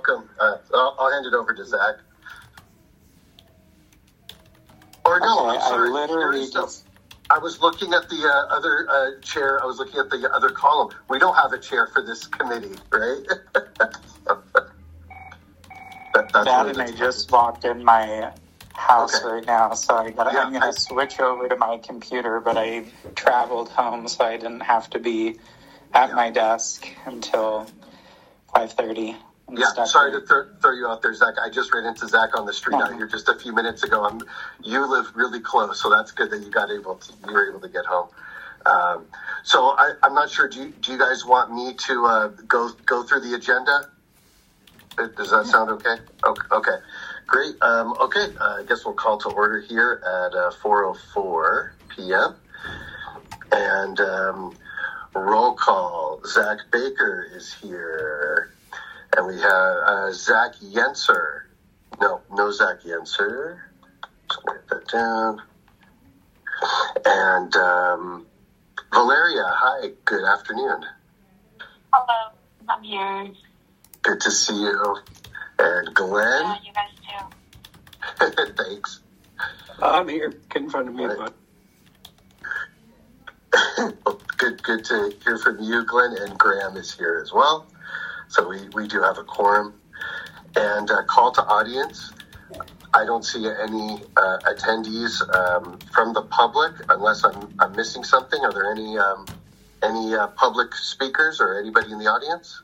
welcome. I'll hand it over to Zach. Or no, okay, I'm sorry. I literally just... I was looking at the other chair. I was looking at the other column. We don't have a chair for this committee, right? and I just walked in my house right now, so I'm going to switch over to my computer, but I traveled home, so I didn't have to be at my desk until 5:30. Yeah, sorry to throw you out there, Zach. I just ran into Zach on the street out here just a few minutes ago. You live really close, so that's good that you were able to get home. So I'm not sure. Do you guys want me to go through the agenda? Does that sound okay? Okay. Great. I guess we'll call to order here at 4:04 p.m. And roll call. Zach Baker is here. And we have Zach Yenser. No Zach Yenser. Just write that down. And Valeria, hi. Good afternoon. Hello. I'm here. Good to see you. And Glenn. Yeah, you guys too. Thanks. I'm here. Get in front of me, bud. Good to hear from you, Glenn. And Graham is here as well. So we do have a quorum. And call to audience. I don't see any attendees from the public unless I'm missing something. Are there any public speakers or anybody in the audience?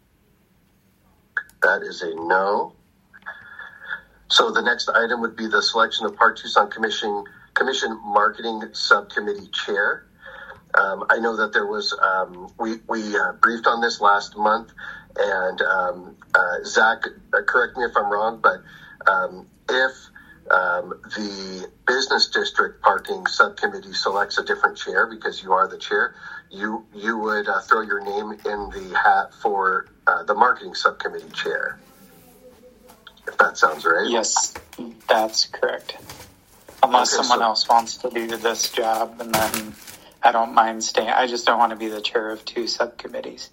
That is a no. So the next item would be the selection of Park Tucson Commission Marketing Subcommittee Chair. I know that there was, we briefed on this last month, and Zach, correct me if I'm wrong, but if the Business District Parking Subcommittee selects a different chair, because you are the chair, you would throw your name in the hat for the Marketing Subcommittee Chair, if that sounds right. Yes, that's correct. Unless someone else wants to do this job, and then I don't mind staying. I just don't want to be the chair of two subcommittees.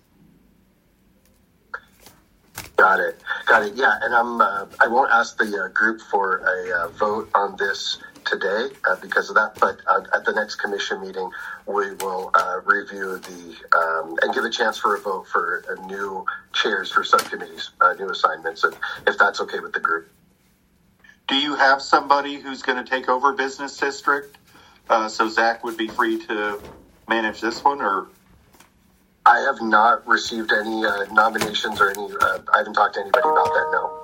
Got it. Yeah, and I won't ask the group for a vote on this today because of that, but at the next commission meeting, we will review and give a chance for a vote for new chairs for subcommittees, new assignments, and if that's okay with the group. Do you have somebody who's going to take over Business District? So Zach would be free to manage this one, or? I have not received any nominations or any. I haven't talked to anybody about that. No.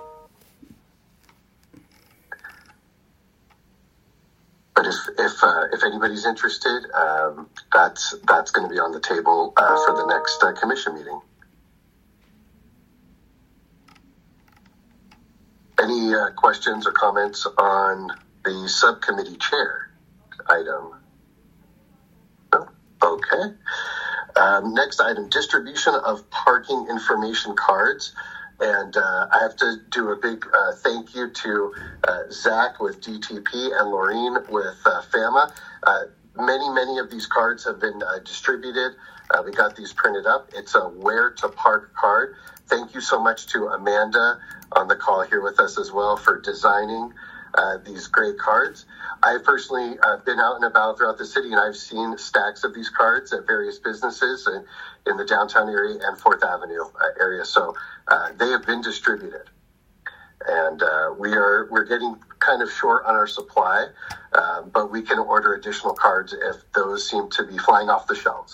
But if anybody's interested, that's going to be on the table for the next commission meeting. Any questions or comments on the subcommittee chair item? No? Okay. Next item, distribution of parking information cards. And I have to do a big thank you to Zach with DTP and Laureen with FAMA. Many of these cards have been distributed. We got these printed up. It's a Where to Park card. Thank you so much to Amanda on the call here with us as well for designing these great cards. I've personally been out and about throughout the city, and I've seen stacks of these cards at various businesses in the downtown area and 4th Avenue area. So they have been distributed, and we're getting kind of short on our supply, but we can order additional cards if those seem to be flying off the shelves.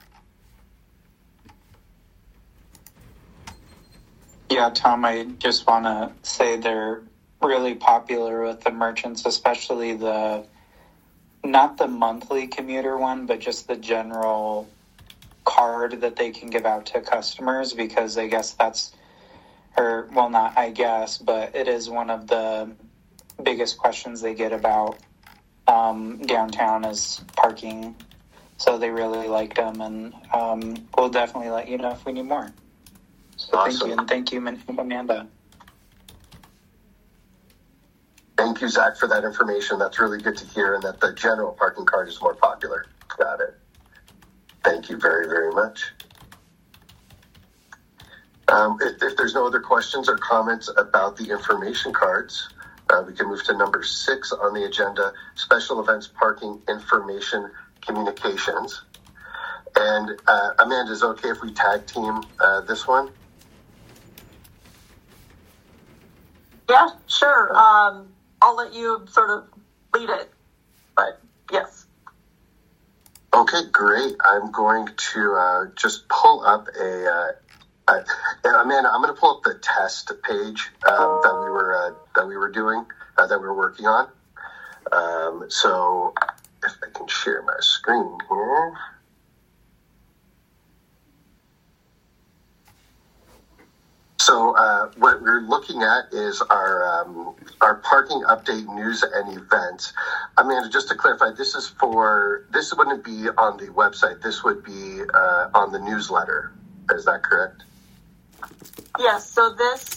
Yeah, Tom, I just want to say they're really popular with the merchants, especially not the monthly commuter one, but just the general card that they can give out to customers, because I guess but it is one of the biggest questions they get about downtown is parking. So they really liked them, and we'll definitely let you know if we need more. So awesome. Thank you, Amanda. Thank you, Zach, for that information. That's really good to hear, and that the general parking card is more popular. Got it. Thank you very, very much. If there's no other questions or comments about the information cards, we can move to number 6 on the agenda, special events parking information communications. And Amanda, is it okay if we tag team this one? Yeah, sure. I'll let you sort of lead it, but yes. Okay, great. I'm going to just pull up Amanda, I'm going to pull up the test page that we were doing, that we were working on. So if I can share my screen here. So what we're looking at is our parking update news and events. Amanda, just to clarify, this wouldn't be on the website. This would be on the newsletter. Is that correct? Yes. So this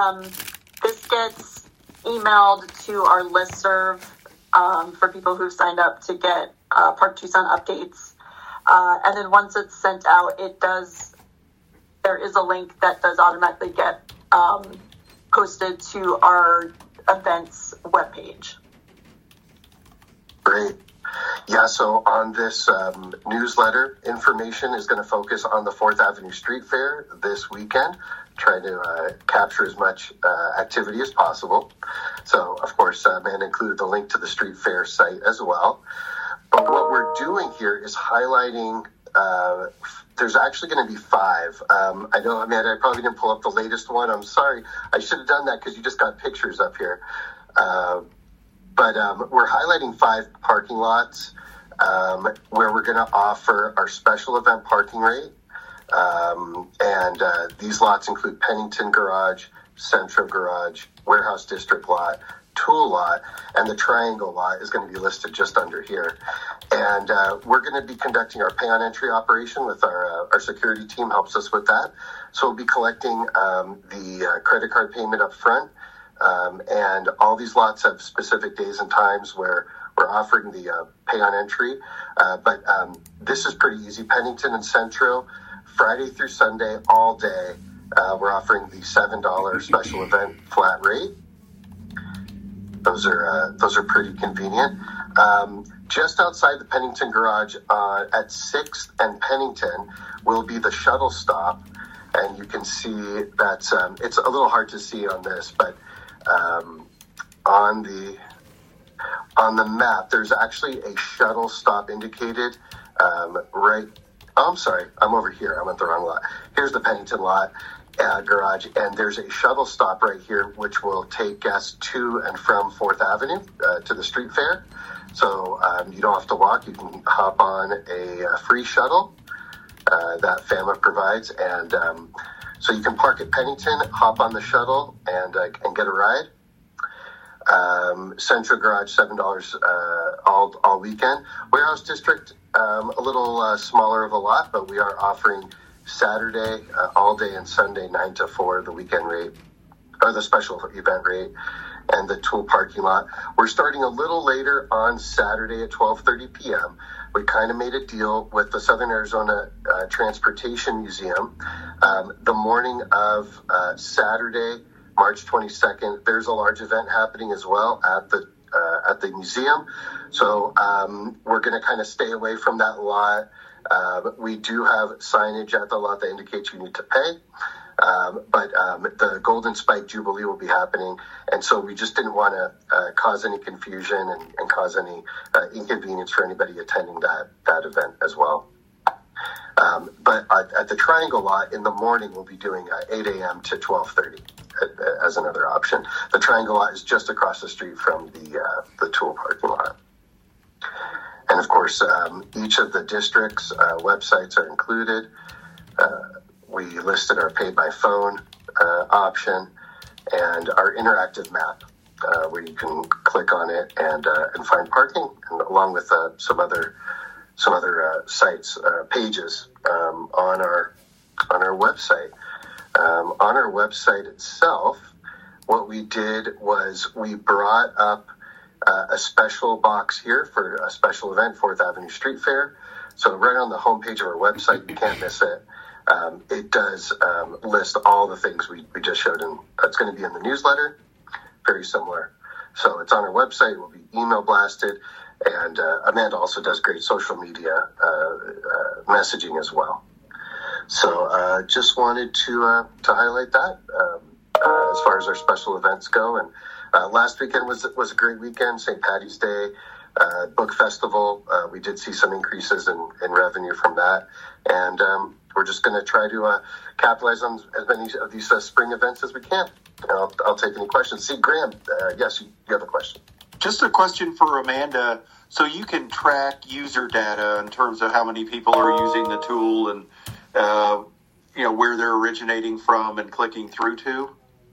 gets emailed to our listserv for people who signed up to get Park Tucson updates, and then once it's sent out, there is a link that does automatically get posted to our events webpage. Great. Yeah, so on this newsletter, information is going to focus on the 4th Avenue Street Fair this weekend, trying to capture as much activity as possible. So, of course, Amanda included the link to the Street Fair site as well. But what we're doing here is highlighting there's actually going to be 5. I know, Amanda, I probably didn't pull up the latest one. I'm sorry. I should have done that because you just got pictures up here. But we're highlighting 5 parking lots where we're going to offer our special event parking rate. And these lots include Pennington Garage, Centro Garage, Warehouse District Lot, Tool Lot, and the Triangle Lot is going to be listed just under here. And we're going to be conducting our pay on entry operation with our security team helps us with that. So we'll be collecting the credit card payment up front. And all these lots have specific days and times where we're offering the pay on entry. But this is pretty easy. Pennington and Centro, Friday through Sunday, all day, we're offering the $7 special event flat rate. Those are pretty convenient. Just outside the Pennington Garage at 6th and Pennington will be the shuttle stop. And you can see that's it's a little hard to see on this, but on the map, there's actually a shuttle stop indicated right. Oh, I'm sorry, I'm over here. I went the wrong lot. Here's the Pennington lot garage, and there's a shuttle stop right here, which will take guests to and from 4th Avenue to the street fair. So you don't have to walk. You can hop on a free shuttle that FAMA provides, and so you can park at Pennington, hop on the shuttle, and get a ride. Central Garage, $7 all weekend. Warehouse District, a little smaller of a lot, but we are offering Saturday all day and Sunday 9 to 4, the weekend rate, or the special event rate, and the Tool parking lot. We're starting a little later on Saturday at 12:30 p.m. We kind of made a deal with the Southern Arizona Transportation Museum. The morning of Saturday, March 22nd, there's a large event happening as well at the museum. So we're going to kind of stay away from that lot. We do have signage at the lot that indicates you need to pay. But the Golden Spike Jubilee will be happening, and so we just didn't want to cause any confusion and cause any inconvenience for anybody attending that event as well. But at the Triangle lot in the morning, we'll be doing 8 a.m. to 12:30 as another option. The Triangle lot is just across the street from the Tool parking lot. And of course, each of the districts' websites are included. We listed our pay by phone option and our interactive map, where you can click on it and find parking, and along with some other sites pages on our website. On our website itself, what we did was we brought up a special box here for a special event, 4th Avenue Street Fair. So right on the homepage of our website, you can't miss it. it does list all the things we just showed, and that's going to be in the newsletter. Very similar. So it's on our website. It will be email blasted, and Amanda also does great social media messaging as well. So just wanted to highlight that as far as our special events go. And last weekend was a great weekend. St. Paddy's Day, Book Festival. We did see some increases in revenue from that, and we're just going to try to capitalize on as many of these spring events as we can. I'll take any questions. See, Graham, yes, you have a question. Just a question for Amanda. So you can track user data in terms of how many people are using the tool and where they're originating from and clicking through to?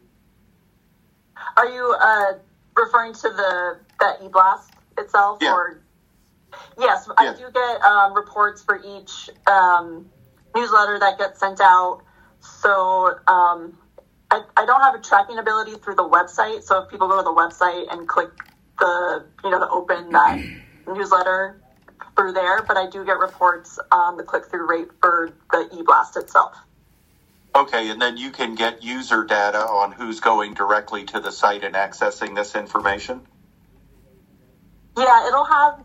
Are you referring to that eBlast itself? Yeah. Or yes, Yeah. I do get reports for each newsletter that gets sent out. So I don't have a tracking ability through the website. So if people go to the website and click the open that newsletter through there, but I do get reports on the click-through rate for the eBlast itself. Okay, and then you can get user data on who's going directly to the site and accessing this information? Yeah, it'll have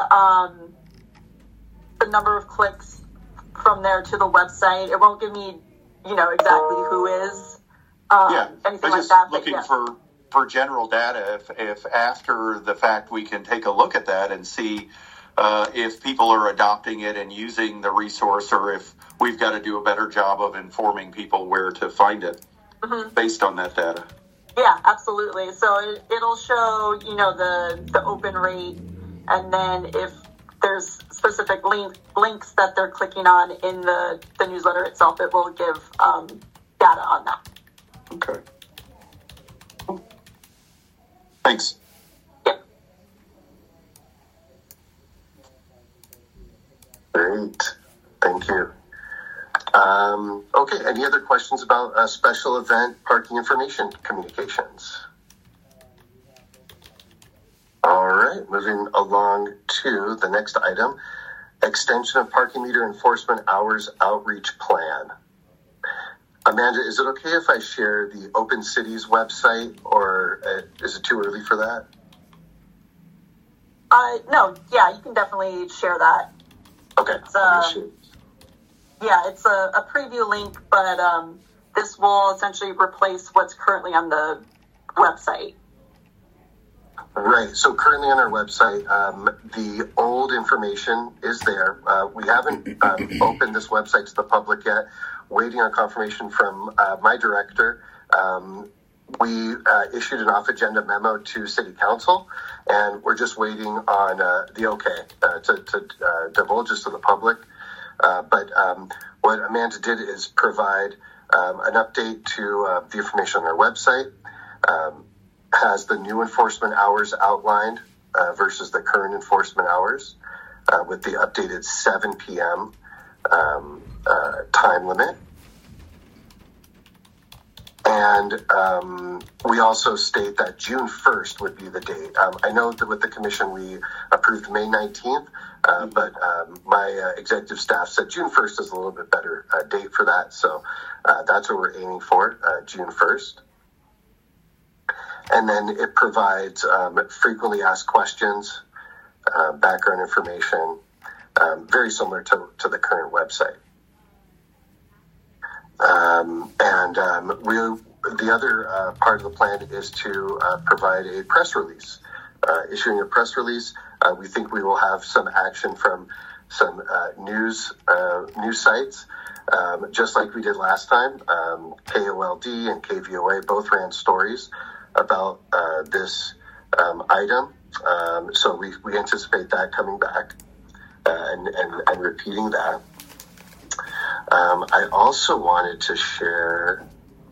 the number of clicks from there to the website. It won't give me, exactly who is, anything like that. Looking for general data, if after the fact we can take a look at that and see if people are adopting it and using the resource, or if we've got to do a better job of informing people where to find it based on that data. Yeah, absolutely. So it'll show, the open rate, and then if there's specific links that they're clicking on in the newsletter itself, it will give data on that. Okay. Thanks. Yep. Great. Thank you. Okay, any other questions about special event parking information communications? All right, moving along to the next item, extension of parking meter enforcement hours outreach plan. Amanda, is it okay if I share the Open Cities website, or is it too early for that? No, yeah, you can definitely share that. Okay. It's a preview link, but this will essentially replace what's currently on the website. Right. So currently on our website, the old information is there. We haven't opened this website to the public yet. Waiting on confirmation from my director. We issued an off-agenda memo to City Council, and we're just waiting on the okay to divulge this to the public. But what Amanda did is provide an update to the information on our website. Has the new enforcement hours outlined versus the current enforcement hours with the updated 7 p.m. Time limit. And we also state that June 1st would be the date. I know that with the commission we approved May 19th, but my executive staff said June 1st is a little bit better date for that. So that's what we're aiming for, June 1st. And then it provides frequently asked questions, background information, very similar to the current website. The other part of the plan is to provide a press release. Issuing a press release, we think we will have some action from some news sites, just like we did last time. KOLD and KVOA both ran stories about this item, so we anticipate that coming back and repeating that. I also wanted to share,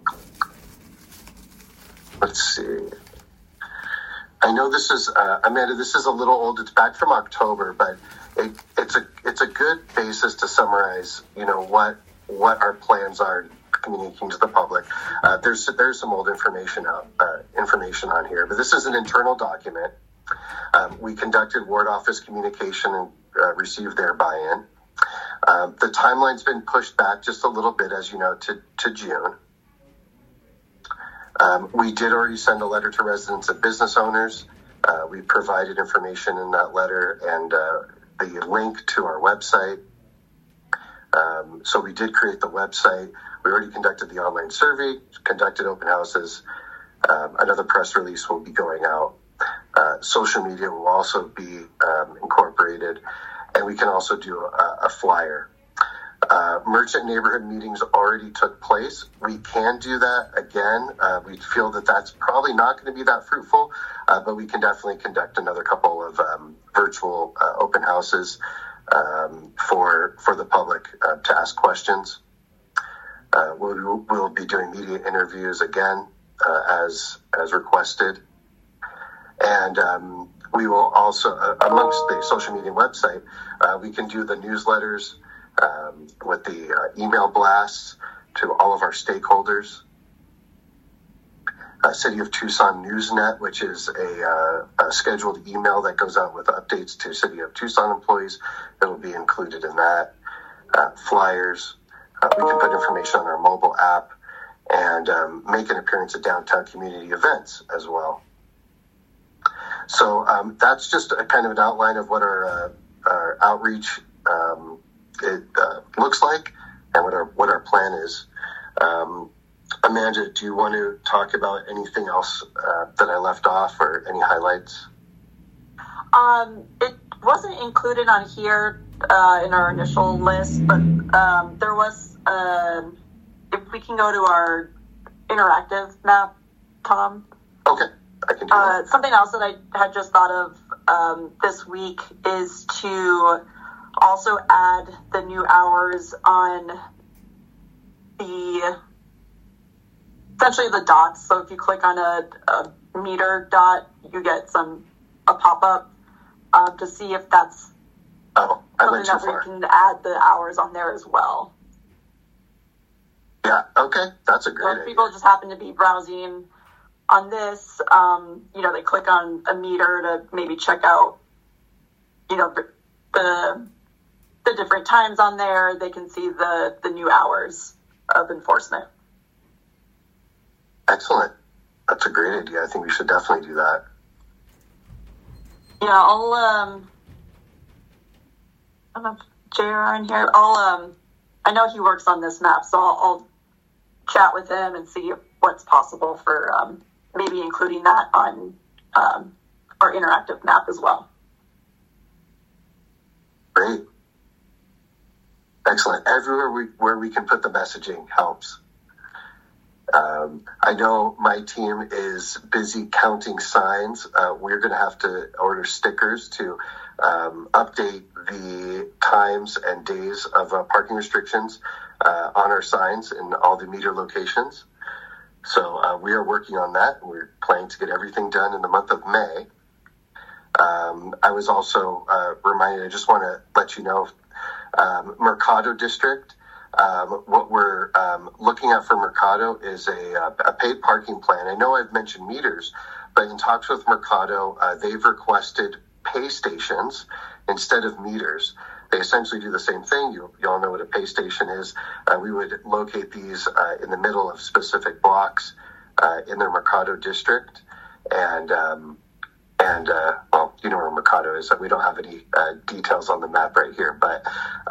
let's see. I know this is, Amanda, this is a little old. It's back from October, but it's a good basis to summarize, what our plans are communicating to the public. There's some old information on here, but this is an internal document. We conducted ward office communication and received their buy-in. The timeline's been pushed back just a little bit, as you know, to June. We did already send a letter to residents and business owners. We provided information in that letter and the link to our website. So we did create the website. We already conducted the online survey, conducted open houses. Another press release will be going out. Social media will also be incorporated, and we can also do a flyer. Merchant neighborhood meetings already took place. We can do that again. We feel that that's probably not going to be that fruitful, but we can definitely conduct another couple of virtual open houses for the public to ask questions. We'll be doing media interviews again as requested, and we will also amongst the social media website we can do the newsletters with the email blasts to all of our stakeholders. City of Tucson Newsnet, which is a scheduled email that goes out with updates to City of Tucson employees. It'll be included in that. Flyers. We can put information on our mobile app and make an appearance at downtown community events as well. So that's just a kind of an outline of what our outreach looks like and what our plan is. Amanda, do you want to talk about anything else that I left off or any highlights? It wasn't included on here in our initial list, but there was, if we can go to our interactive map, Tom. Okay, I can do that. Something else that I had just thought of this week is to also add the new hours on essentially the dots. So if you click on a meter dot, you get a pop-up to see if that's something that we can add the hours on there as well. Yeah, okay, that's a great idea. If people just happen to be browsing on this, they click on a meter to maybe check out, the different times on there. They can see the new hours of enforcement. Excellent. That's a great idea. I think we should definitely do that. Yeah, I don't know if JR in here. I know he works on this map, so I'll chat with him and see what's possible for maybe including that on our interactive map as well. Great. Excellent. Everywhere where we can put the messaging helps. I know my team is busy counting signs. We're going to have to order stickers to update the times and days of parking restrictions on our signs in all the meter locations. So we are working on that. We're planning to get everything done in the month of May. I was also reminded, I just want to let you know, Mercado District, what we're looking at for Mercado is a paid parking plan. I know I've mentioned meters, but in talks with Mercado, they've requested pay stations instead of meters. They essentially do the same thing. You all know what a pay station is. We would locate these in the middle of specific blocks in their Mercado district. And well, you know where Mercado is. We don't have any details on the map right here, but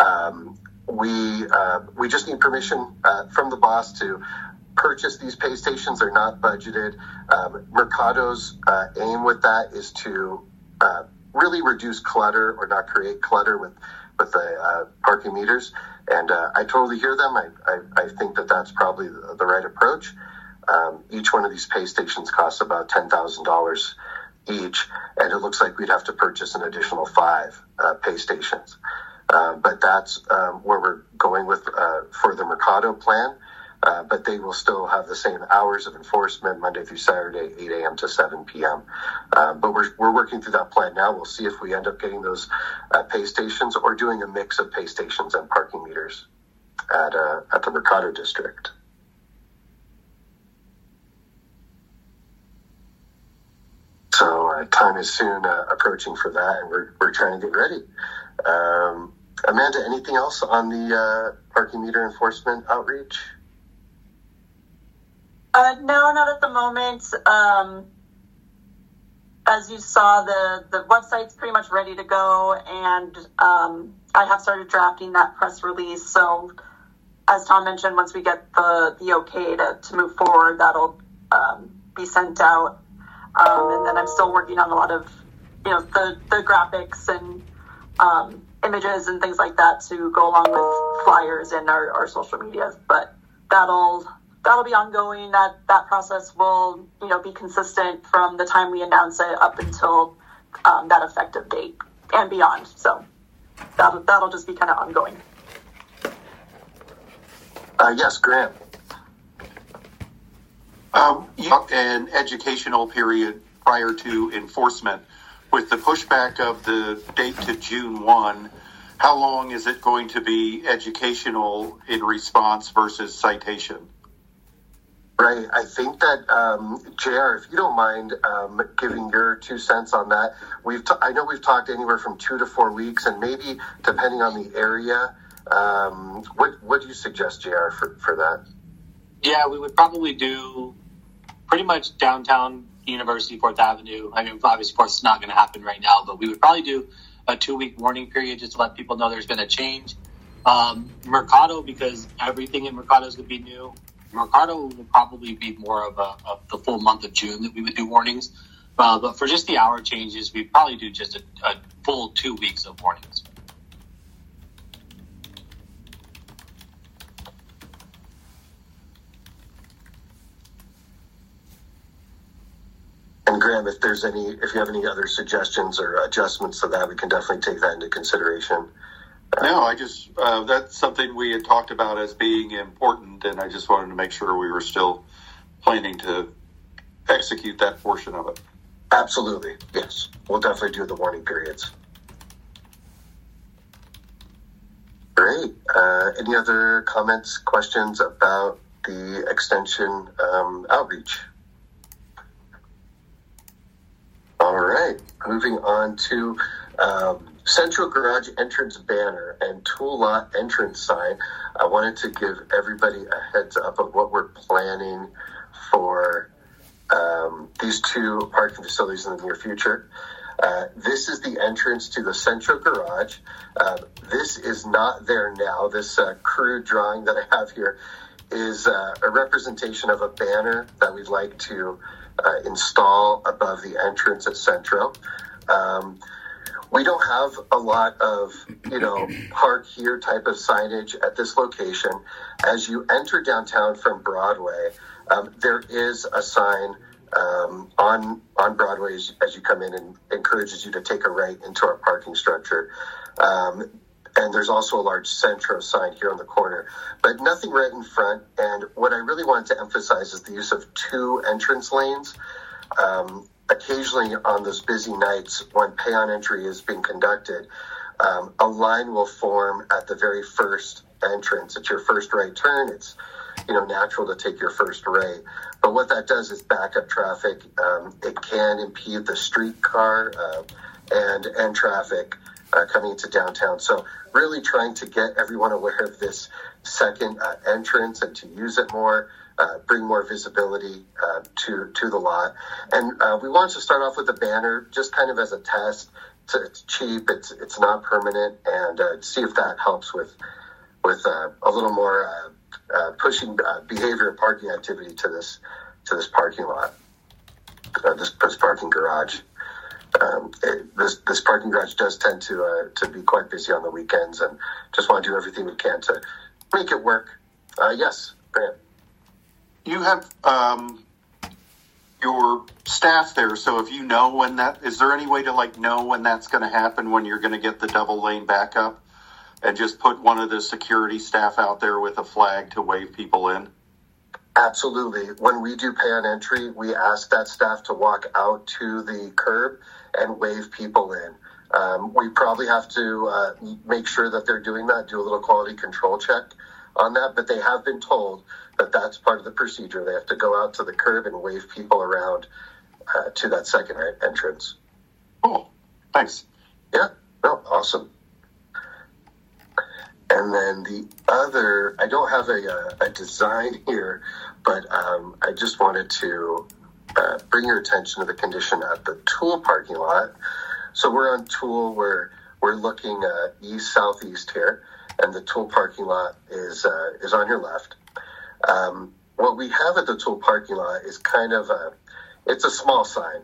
we just need permission from the boss to purchase these pay stations. They're not budgeted. Mercado's aim with that is to really reduce clutter or not create clutter with the parking meters. And I totally hear them. I think that that's probably the right approach. Each one of these pay stations costs about $10,000 each, and it looks like we'd have to purchase an additional 5 pay stations. But that's where we're going with for the Mercado plan. But they will still have the same hours of enforcement, Monday through Saturday, 8 a.m. to 7 p.m. But we're working through that plan now. We'll see if we end up getting those pay stations or doing a mix of pay stations and parking meters at the Mercado district. So time is soon approaching for that, and we're trying to get ready. Amanda, anything else on the parking meter enforcement outreach? No, not at the moment. As you saw, the website's pretty much ready to go, and I have started drafting that press release. So, as Tom mentioned, once we get the okay to move forward, that'll be sent out. And then I'm still working on a lot of, the graphics and images and things like that to go along with flyers and our social media. But that'll be ongoing. That process will, be consistent from the time we announce it up until that effective date and beyond. So that'll just be kind of ongoing. Yes, Grant. An educational period prior to enforcement. With the pushback of the date to June 1, how long is it going to be educational in response versus citation? Right. I think that, JR, if you don't mind giving your 2 cents on that, I know we've talked anywhere from 2 to 4 weeks, and maybe depending on the area, what do you suggest, JR, for that? Yeah, we would probably do pretty much downtown University, 4th Avenue. I mean, obviously, of course, it's not going to happen right now, but we would probably do a 2-week warning period just to let people know there's been a change. Mercado, because everything in Mercado is going to be new. Mercado will probably be more of the full month of June that we would do warnings. But for just the hour changes, we'd probably do just a full 2 weeks of warnings. And Graham, if you have any other suggestions or adjustments to that, we can definitely take that into consideration. No, that's something we had talked about as being important, and I just wanted to make sure we were still planning to execute that portion of it. Absolutely, yes. We'll definitely do the warning periods. Great. Any other comments, questions about the extension outreach? All right, moving on to Central Garage entrance banner and tool lot entrance sign. I wanted to give everybody a heads up of what we're planning for these 2 parking facilities in the near future. This is the entrance to the Central Garage. This is not there now. This crude drawing that I have here is a representation of a banner that we'd like to install above the entrance at Centro. We don't have a lot of, park here type of signage at this location. As you enter downtown from Broadway, there is a sign on Broadway as you come in and encourages you to take a right into our parking structure. And there's also a large Centro sign here on the corner, but nothing right in front. And what I really wanted to emphasize is the use of 2 entrance lanes. Occasionally on those busy nights when pay on entry is being conducted, a line will form at the very first entrance. It's your first right turn. It's, natural to take your first right. But what that does is back up traffic. It can impede the streetcar and traffic coming into downtown. So really trying to get everyone aware of this second entrance and to use it more, bring more visibility to the lot. And we wanted to start off with a banner just kind of as a test. It's cheap, it's not permanent, and see if that helps with a little more pushing behavior and parking activity to this parking lot, this parking garage. This parking garage does tend to be quite busy on the weekends, and just want to do everything we can to make it work. Yes, Grant. You have your staff there, so if you know when is there any way to know when that's going to happen, when you're going to get the double lane backup, and just put one of the security staff out there with a flag to wave people in? Absolutely. When we do pay on entry, we ask that staff to walk out to the curb and wave people in. We probably have to make sure that they're doing that, do a little quality control check on that, but they have been told that that's part of the procedure. They have to go out to the curb and wave people around to that second entrance. Cool. Thanks. Yeah. No, awesome. And then the other, I don't have a design here, but I just wanted to bring your attention to the condition at the Tool parking lot. So we're on Tool, we're looking east-southeast here, and the Tool parking lot is on your left. What we have at the Tool parking lot is kind of it's a small sign.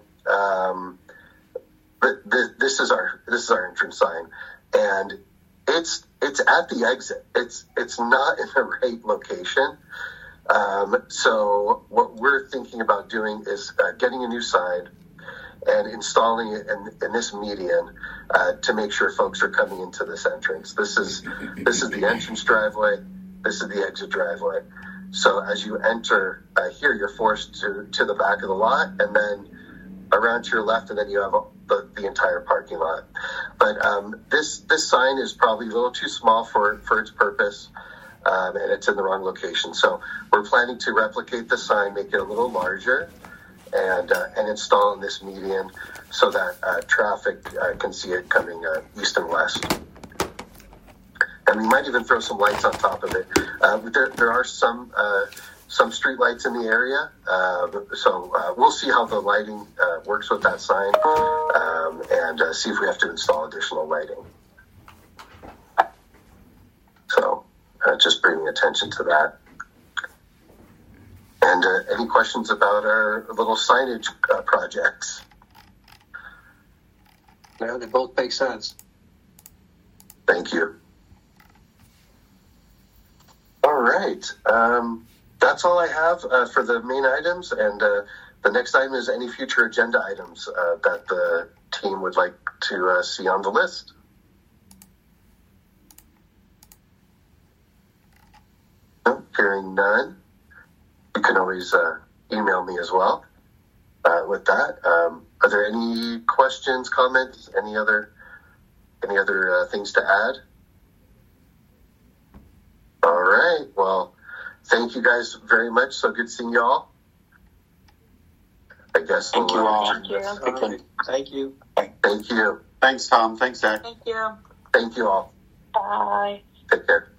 But this is our entrance sign, and it's at the exit. It's not in the right location. So what we're thinking about doing is getting a new sign and installing it in this median to make sure folks are coming into this entrance. This is the entrance driveway. This is the exit driveway. So as you enter here, you're forced to the back of the lot, and then around to your left, and then you have the entire parking lot. But this sign is probably a little too small for its purpose, and it's in the wrong location. So we're planning to replicate the sign, make it a little larger, and install in this median so that traffic can see it coming east and west. And we might even throw some lights on top of it. There are some street lights in the area, so we'll see how the lighting works with that sign, and see if we have to install additional lighting. So just bringing attention to that. And any questions about our little signage projects? No, they both make sense. Thank you. All right. That's all I have for the main items, and the next item is any future agenda items that the team would like to see on the list. No, hearing none. You can always email me as well with that. Are there any questions, comments, any other things to add? All right. Well, thank you guys very much. So good seeing you all. I guess. Thank you all. Thank you. Thank you. Thank you. Thanks, Tom. Thanks, Zach. Thank you. Thank you all. Bye. Take care.